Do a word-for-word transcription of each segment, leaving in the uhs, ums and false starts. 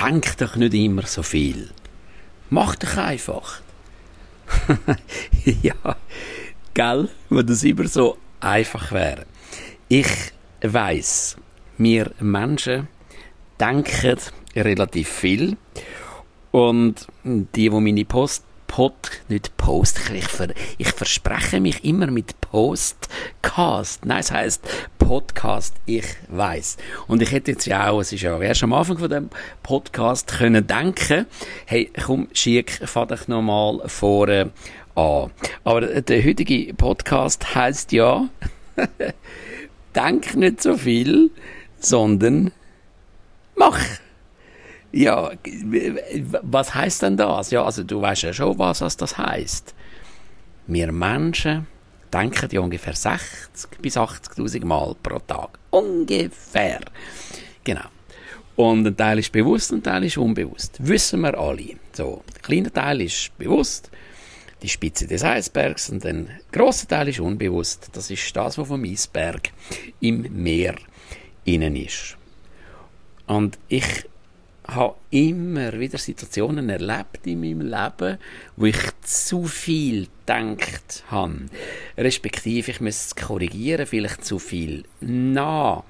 denk doch nicht immer so viel. Mach doch einfach. Ja, gell, wenn das immer so einfach wäre. Ich weiss, wir Menschen denken relativ viel und die, die meine Post Pod, nicht Post, ich, ver, ich verspreche mich immer mit Postcast. Nein, es heisst Podcast, ich weiss. Und ich hätte jetzt ja auch, es ist ja erst am Anfang von dem Podcast, können denken, hey, komm, schick, fahr dich nochmal vorne an. Aber der heutige Podcast heisst ja, denk nicht so viel, sondern mach. Ja, was heisst denn das? Ja, also du weißt ja schon, was das heisst. Wir Menschen denken ja ungefähr sechzig bis achtzigtausend Mal pro Tag. Ungefähr. Genau. Und ein Teil ist bewusst, ein Teil ist unbewusst. Wissen wir alle. So, der kleine Teil ist bewusst, die Spitze des Eisbergs, und ein grosser Teil ist unbewusst. Das ist das, was vom Eisberg im Meer innen ist. Und ich habe immer wieder Situationen erlebt in meinem Leben, wo ich zu viel gedacht habe. Respektive, ich muss es korrigieren, vielleicht zu viel nachgedacht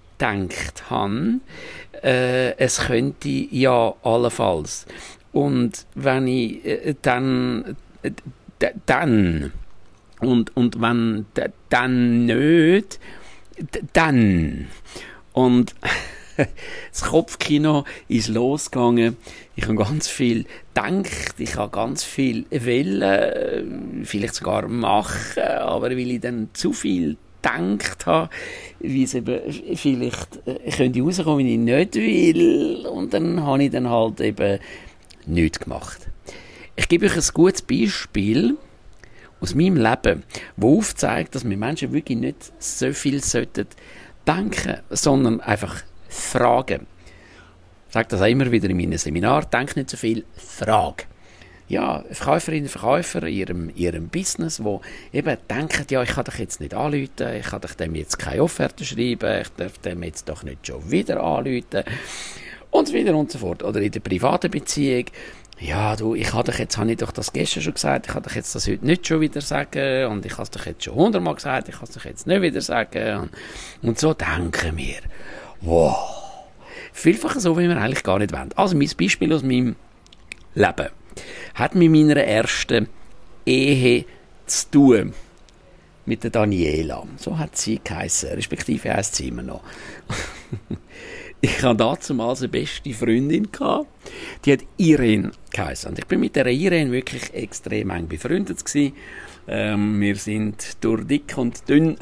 habe. Äh, es könnte ja allenfalls. Und wenn ich äh, dann, äh, dann, und, und wenn d- dann nicht, d- dann. Und das Kopfkino ist losgegangen. Ich habe ganz viel gedacht, ich habe ganz viel wollen, vielleicht sogar machen, aber weil ich dann zu viel gedacht habe, wie es eben vielleicht könnte rauskommen, wenn ich nicht will, und dann habe ich dann halt eben nichts gemacht. Ich gebe euch ein gutes Beispiel aus meinem Leben, das aufzeigt, dass wir Menschen wirklich nicht so viel sollten denken, sondern einfach fragen. Ich sage das auch immer wieder in meinem Seminar, denk nicht so viel, frag. Ja, Verkäuferinnen und Verkäufer in ihrem, ihrem Business, die eben denken, ja, ich kann doch jetzt nicht anrufen, ich kann doch dem jetzt keine Offerte schreiben, ich darf dem jetzt doch nicht schon wieder anrufen und so weiter und so fort. Oder in der privaten Beziehung, ja, du, ich habe doch jetzt, habe ich doch das gestern schon gesagt, ich kann doch jetzt das heute nicht schon wieder sagen, und ich habe es doch jetzt schon hundertmal gesagt, ich kann es doch jetzt nicht wieder sagen, und, und so denken wir. Wow. Vielfach so, wie wir eigentlich gar nicht wollen. Also mein Beispiel aus meinem Leben hat mit meiner ersten Ehe zu tun. Mit der Daniela. So hat sie geheissen, respektive heisst sie immer noch. Ich hatte damals eine beste Freundin gehabt, die hat Irene geheissen. Und ich bin mit der Irene wirklich extrem eng befreundet gewesen. Ähm, wir sind durch dick und dünn.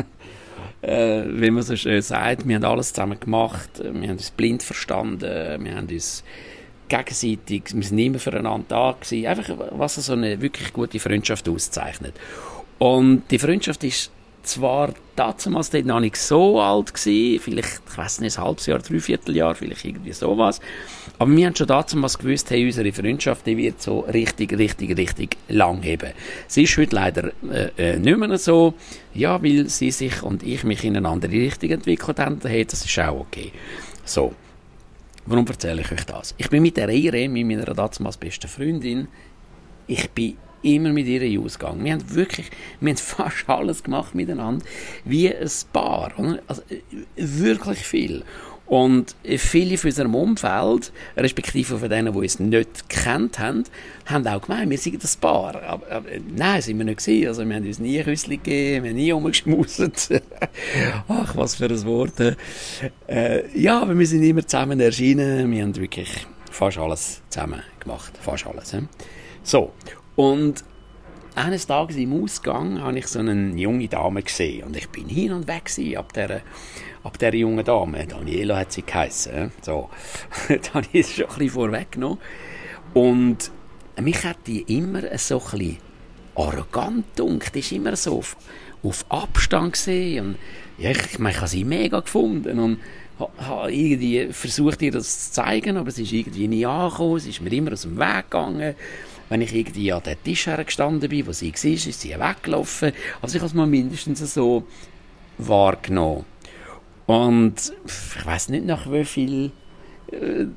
Äh, wie man so schön sagt, wir haben alles zusammen gemacht, wir haben uns blind verstanden, wir haben uns gegenseitig, wir sind immer füreinander da gewesen, einfach was so eine wirklich gute Freundschaft auszeichnet. Und die Freundschaft ist zwar damals dort noch nicht so alt gewesen, vielleicht, ich weiss nicht, ein halbes Jahr, dreiviertel Jahr, vielleicht irgendwie sowas, aber wir haben schon damals gewusst, hey, unsere Freundschaft, die wird so richtig, richtig, richtig lang heben. Sie ist heute leider äh, äh, nicht mehr so, ja, weil sie sich und ich mich in eine andere Richtung entwickelt haben, hey, das ist auch okay. So, warum erzähle ich euch das? Ich bin mit der Irene, mit meiner damals besten Freundin, ich bin immer mit ihr ausgegangen. Wir haben wirklich, wir haben fast alles gemacht miteinander, wie ein Paar. Oder? Also, wirklich viel. Und viele von unserem Umfeld, respektive von denen, die uns nicht gekannt haben, haben auch gemeint, wir sind ein Paar. Aber, aber nein, sind wir nicht gewesen. Also, wir haben uns nie ein Küsschen gegeben, wir haben nie rumgeschmuset. Ach, was für ein Wort. Äh, ja, aber wir sind immer zusammen erschienen. Wir haben wirklich fast alles zusammen gemacht. Fast alles. He? So. Und eines Tages im Ausgang habe ich so eine junge Dame gesehen. Und ich bin hin und weg gewesen, ab dieser, ab dieser jungen Dame. Daniela hat sie geheissen. So. Da habe ich es schon ein bisschen vorweggenommen. Und mich hat die immer so ein bisschen arrogant gedacht. Die ist immer so auf, auf Abstand gesehen. Und ja, ich, ich meine, ich habe sie mega gefunden. Und habe irgendwie versucht, ihr das zu zeigen, aber sie ist irgendwie nie angekommen. Sie ist mir immer aus dem Weg gegangen. Wenn ich irgendwie an den Tisch hergestanden bin, wo sie war, ist sie weggelaufen. Also ich habe es mal mindestens so wahrgenommen. Und ich weiss nicht, nach wie viel äh,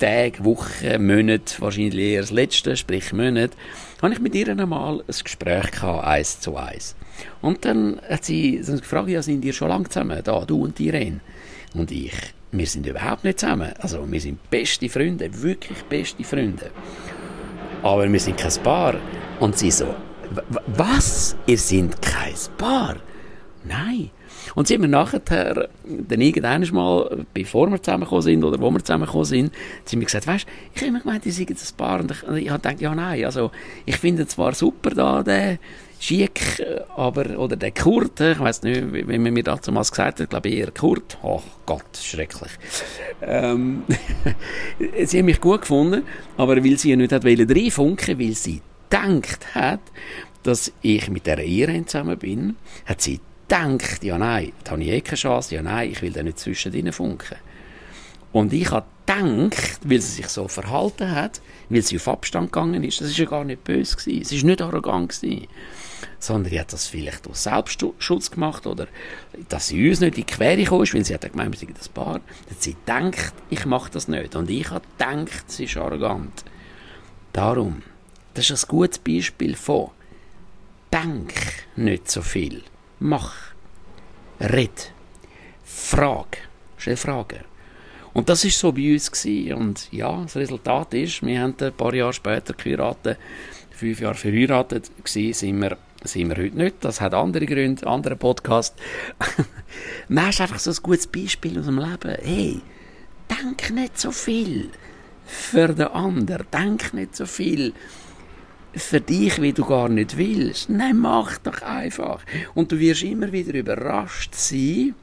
Tage, Wochen, Monate, wahrscheinlich eher das letzte, sprich Monat, habe ich mit ihr einmal ein Gespräch gehabt, eins zu eins. Und dann hat sie so gefragt, ja, sind ihr schon lange zusammen, da, du und Irene? Und ich, wir sind überhaupt nicht zusammen. Also, wir sind beste Freunde, wirklich beste Freunde. Aber wir sind kein Paar. Und sie so, was? Ihr seid kein Paar? Nein. Und sie haben mir nachher, dann irgendwann mal, bevor wir zusammengekommen sind, oder wo wir zusammengekommen sind, sie haben mir gesagt, weisst, ich habe immer gemeint, ihr seid ein Paar. Und ich, und ich habe gedacht, ja, nein, also, ich finde zwar super da, den Schick, aber, oder der Kurt, ich weiss nicht, wie man mir dazu mal gesagt hat, glaube ich eher Kurt. Oh Gott, schrecklich. Ähm, sie haben mich gut gefunden, aber weil sie ja nicht hat reinfunken, weil sie gedacht hat, dass ich mit der Irene zusammen bin, hat sie gedacht, ja nein, da habe ich eh keine Chance, ja nein, ich will da nicht zwischen ihnen funken. Und ich habe gedacht, weil sie sich so verhalten hat, weil sie auf Abstand gegangen ist, das ist ja gar nicht böse gewesen, sie ist nicht arrogant gewesen, sondern sie hat das vielleicht aus Selbstschutz gemacht oder dass sie uns nicht in die Quere gekommen ist, weil sie hat gemeint, wir sind das Paar. Dann hat sie gedacht, ich mache das nicht. Und ich habe gedacht, sie ist arrogant. Darum, das ist ein gutes Beispiel von denk nicht so viel. Mach. Red. Frag. Stell Fragen. Und das war so bei uns gewesen. Und ja, das Resultat ist, wir haben ein paar Jahre später geheiratet, fünf Jahre verheiratet gewesen, sind wir, sind wir heute nicht. Das hat andere Gründe, andere Podcast. Man ist einfach so ein gutes Beispiel aus dem Leben. Hey, denk nicht so viel für den anderen. Denk nicht so viel für dich, wie du gar nicht willst. Nein, mach doch einfach. Und du wirst immer wieder überrascht sein,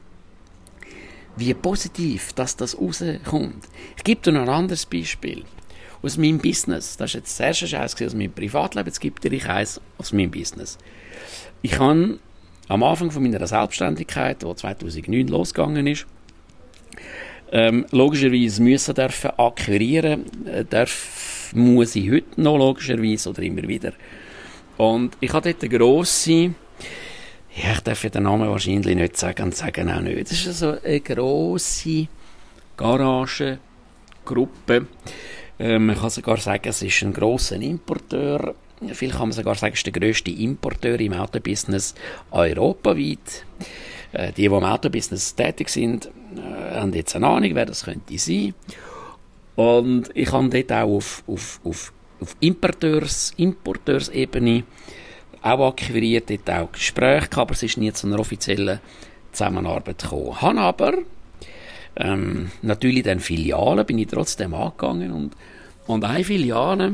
wie positiv dass das rauskommt. Ich gebe dir noch ein anderes Beispiel. Aus meinem Business. Das war jetzt das erste Scheiß aus meinem Privatleben. Jetzt gebe dir ich eins aus meinem Business. Ich habe am Anfang von meiner Selbstständigkeit, die zweitausendneun losgegangen ist, ähm, logischerweise müssen dürfen akquirieren, äh, darf, muss ich heute noch logischerweise oder immer wieder. Und ich hatte dort eine grosse, ja, ich darf den Namen wahrscheinlich nicht sagen und sagen auch nicht. Das ist so eine grosse Garagengruppe. Ähm, man kann sogar sagen, es ist ein grosser Importeur. Vielleicht kann man sogar sagen, es ist der grösste Importeur im Autobusiness europaweit. Äh, die, die im Autobusiness tätig sind, äh, haben jetzt eine Ahnung, wer das könnte sein. Und ich habe dort auch auf, auf, auf, auf Importeurs, Importeursebene auch akquiriert, dort auch Gespräche gehabt, aber es ist nie zu einer offiziellen Zusammenarbeit gekommen. Ich habe aber ähm, natürlich dann Filialen, bin ich trotzdem angegangen und, und eine Filiale,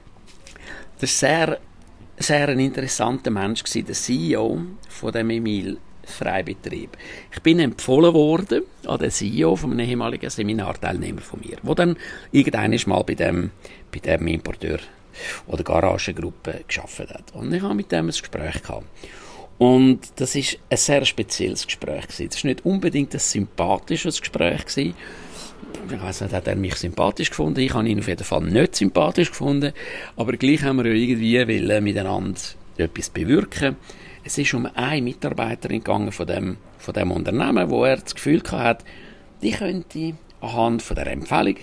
das war sehr, sehr ein interessanter Mensch gewesen, der C E O von dem Emil Freibetrieb. Ich bin empfohlen worden an den C E O von einem ehemaligen Seminarteilnehmer von mir, der dann irgendwann mal bei dem, bei dem Importeur oder Garagengruppe gearbeitet hat. Und ich habe mit dem ein Gespräch gehabt. Und das war ein sehr spezielles Gespräch gewesen. Das war nicht unbedingt ein sympathisches Gespräch gewesen. Ich weiss nicht, hat er mich sympathisch gefunden? Ich habe ihn auf jeden Fall nicht sympathisch gefunden. Aber gleich haben wir ja irgendwie wollen miteinander etwas bewirken. Es ist um eine Mitarbeiterin gegangen von dem, von dem Unternehmen, wo er das Gefühl hatte, die könnte anhand von der Empfehlung,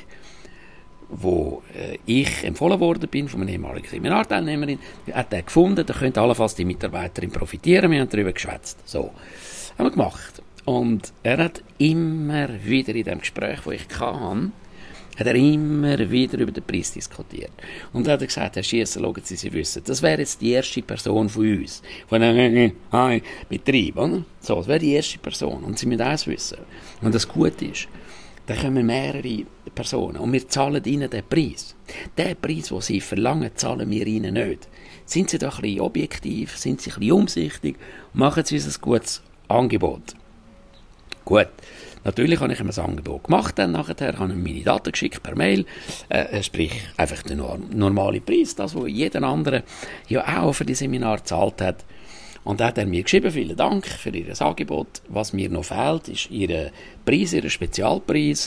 wo äh, ich empfohlen worden bin von einer ehemaligen Seminarteilnehmerin, hat er gefunden, da könnte allenfalls die Mitarbeiterin profitieren. Wir haben darüber geschwätzt. So, haben wir gemacht. Und er hat immer wieder in dem Gespräch, das ich hatte, hat er immer wieder über den Preis diskutiert. Und er hat gesagt, Herr Schiesser, schauen Sie, Sie wissen, das wäre jetzt die erste Person von uns, von einem Betrieb, oder? So, das wäre die erste Person. Und Sie müssen eins wissen, wenn das gut ist, dann kommen mehrere Personen und wir zahlen ihnen den Preis. Den Preis, den sie verlangen, zahlen wir ihnen nicht. Sind Sie da ein bisschen objektiv, sind Sie ein bisschen umsichtig, machen Sie uns ein gutes Angebot. Gut, natürlich habe ich ihm ein Angebot gemacht, dann nachher habe ich ihm meine Daten geschickt per Mail, äh, sprich einfach der normale Preis, das, was jeder andere ja auch für die Seminar gezahlt hat. Und da hat er mir geschrieben, vielen Dank für Ihr Angebot. Was mir noch fehlt, ist Ihr Preis, Ihr Spezialpreis.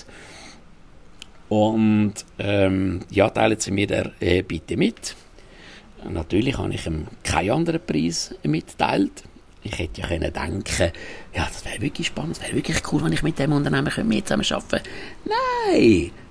Und ähm, ja, teilen Sie mir den äh, bitte mit. Natürlich habe ich ihm keinen anderen Preis mitgeteilt. Ich hätte ja können denken, ja, das wäre wirklich spannend, das wäre wirklich cool, wenn ich mit dem Unternehmen mehr zusammen arbeiten könnte. Nein,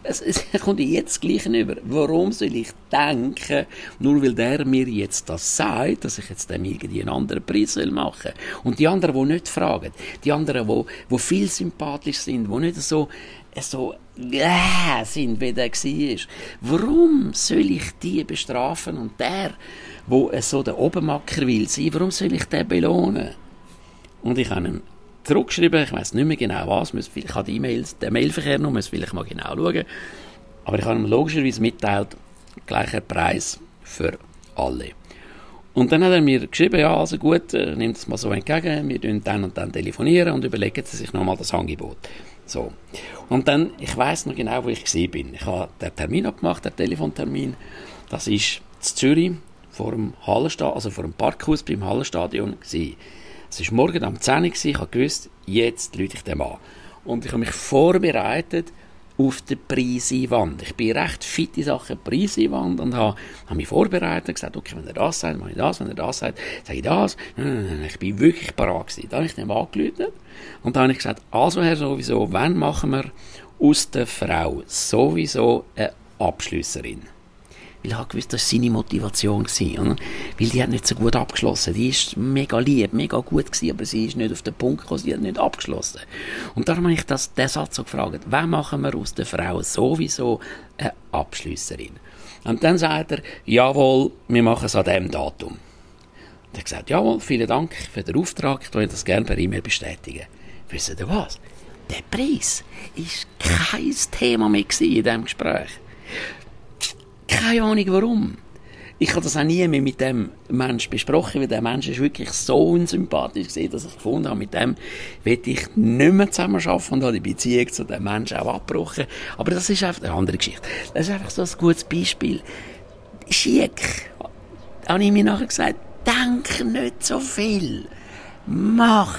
es, es kommt jetzt gleich über. Warum soll ich denken, nur weil der mir jetzt das sagt, dass ich jetzt dem irgendwie einen anderen Preis machen soll? Und die anderen, die nicht fragen, die anderen, die, die viel sympathisch sind, die nicht so, so äh, sind, wie der war. Warum soll ich die bestrafen? Und der, der so der Obermacker will sein, warum soll ich den belohnen? Und ich habe ihn zurückgeschrieben, ich weiss nicht mehr genau was, ich habe die E-Mails, den Mailverkehr noch, muss vielleicht mal genau schauen. Aber ich habe ihm logischerweise mitteilt, gleicher Preis für alle. Und dann hat er mir geschrieben, ja, also gut, nimmt es mal so entgegen, wir telefonieren dann und dann telefonieren und überlegen Sie sich nochmal das Angebot. So. Und dann, ich weiss noch genau, wo ich gewesen bin. Ich habe den Termin abgemacht, den Telefontermin. Das war in Zürich, vor dem Hallenstadion, also vor dem Parkhaus beim Hallenstadion gewesen. Es war morgen um zehn Uhr, ich habe gewusst, jetzt rufe ich den an. Und ich habe mich vorbereitet auf die Preiseinwand. Ich bin recht fit in Sachen Preiseinwand und habe, habe mich vorbereitet und gesagt, okay, wenn er das sagt, mache ich das, wenn er das sagt, sage ich das. Ich bin wirklich parat gewesen. Dann habe ich den angerufen und dann habe ich gesagt, also Herr sowieso, wann machen wir aus der Frau sowieso eine Abschlüsserin? Weil ich habe gewusst, das war seine Motivation gewesen, oder? Weil die hat nicht so gut abgeschlossen. Die war mega lieb, mega gut gewesen, aber sie ist nicht auf den Punkt gekommen, sie hat nicht abgeschlossen. Und darum habe ich das, den Satz so gefragt, wann machen wir aus der Frau sowieso eine Abschlüsserin? Und dann sagt er, jawohl, wir machen es an diesem Datum. Und er hat gesagt, jawohl, vielen Dank für den Auftrag, ich würde das gerne per E-Mail bestätigen. Wisst ihr was? Der Preis war kein Thema mehr in diesem Gespräch. Keine Ahnung warum. Ich habe das auch nie mehr mit dem Menschen besprochen, weil der Mensch ist wirklich so unsympathisch gewesen, dass ich gefunden habe, mit dem will ich nicht mehr zusammenarbeiten und habe die Beziehung zu dem Menschen auch abgebrochen. Aber das ist einfach eine andere Geschichte. Das ist einfach so ein gutes Beispiel. Schick. Da habe ich mir nachher gesagt, denk nicht so viel. Mach.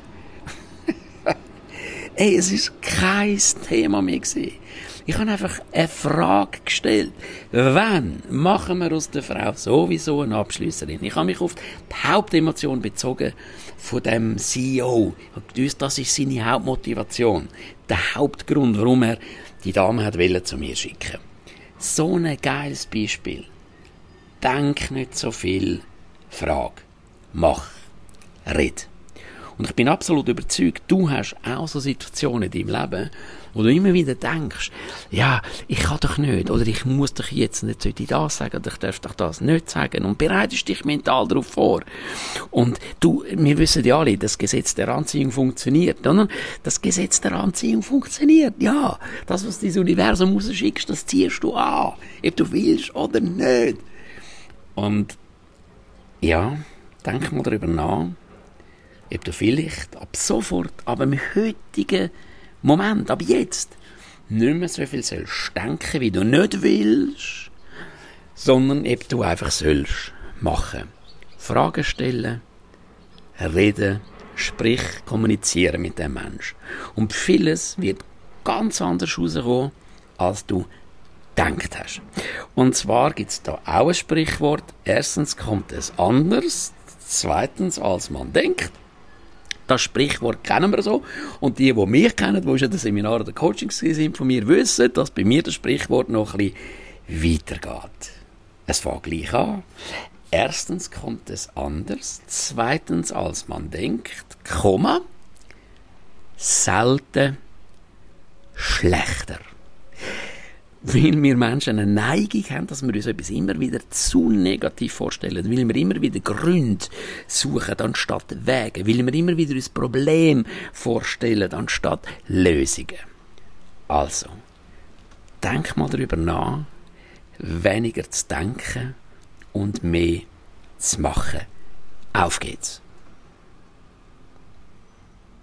Ey, es ist kein Thema mehr gewesen. Ich habe einfach eine Frage gestellt. Wann machen wir aus der Frau sowieso eine Abschlüsserin? Ich habe mich auf die Hauptemotion bezogen von dem C E O. Ich habe gewusst, das ist seine Hauptmotivation. Der Hauptgrund, warum er die Dame hat wollen, zu mir schicken. So ein geiles Beispiel. Denk nicht so viel. Frage. Mach. Red. Und ich bin absolut überzeugt, du hast auch so Situationen in deinem Leben, wo du immer wieder denkst, ja, ich kann doch nicht, oder ich muss doch jetzt nicht sollte ich das sagen, oder ich darf doch das nicht sagen, und bereitest dich mental darauf vor. Und du, wir wissen ja alle, das Gesetz der Anziehung funktioniert, oder? Das Gesetz der Anziehung funktioniert, ja. Das, was dein Universum rausschickst, das ziehst du an, ob du willst oder nicht. Und, ja, denk mal darüber nach, ob du vielleicht ab sofort, aber im heutigen Moment, ab jetzt, nicht mehr so viel sollst denken, wie du nicht willst, sondern ob du einfach sollst machen. Fragen stellen, reden, sprich, kommunizieren mit dem Menschen. Und vieles wird ganz anders rauskommen, als du gedacht hast. Und zwar gibt es da auch ein Sprichwort. Erstens kommt es anders, zweitens als man denkt. Das Sprichwort kennen wir so. Und die, die mich kennen, die schon in den Seminaren oder Coachings sind von mir, wissen, dass bei mir das Sprichwort noch ein bisschen weitergeht. Es fängt gleich an. Erstens kommt es anders. Zweitens, als man denkt, Komma, selten schlechter. Weil wir Menschen eine Neigung haben, dass wir uns etwas immer wieder zu negativ vorstellen, weil wir immer wieder Gründe suchen, anstatt Wege, weil wir immer wieder uns Problem vorstellen, anstatt Lösungen. Also, denk mal darüber nach, weniger zu denken und mehr zu machen. Auf geht's!